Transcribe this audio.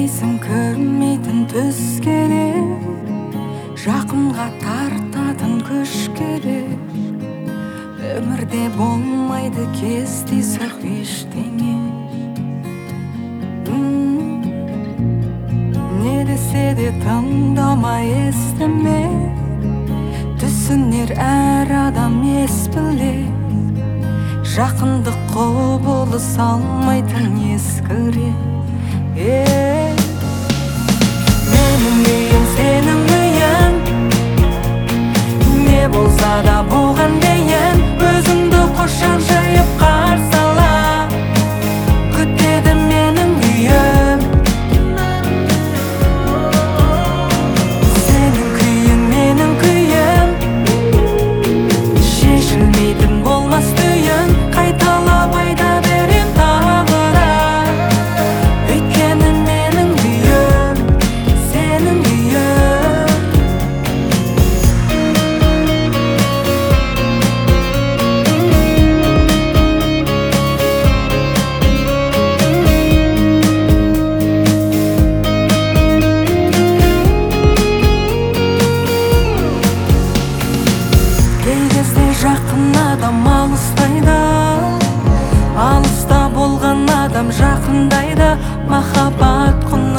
көрмейсің, көрмейтін түс керек, жақынға тартатын күш керек. Өмірде болмайды кездейсоқ ештеңе. Не десе де тыңдама, естіме, түсінер әр адам ес біле. Жақындық құбылыс алмайтын ескірек. Менің үйім сенің үйің, не болса да бұған дейін өзіңді құшақ жайып қарсы ала күтеді менің үйім. Сенің күйің менің күйім, шешілмейтін болмас түйін, қайталап айта берем тағы да. Өйткені менің үйім, сенің үйің. Кей кезде жақын адам алыстайды, алыста болған адам жақындайды. Махаббат құн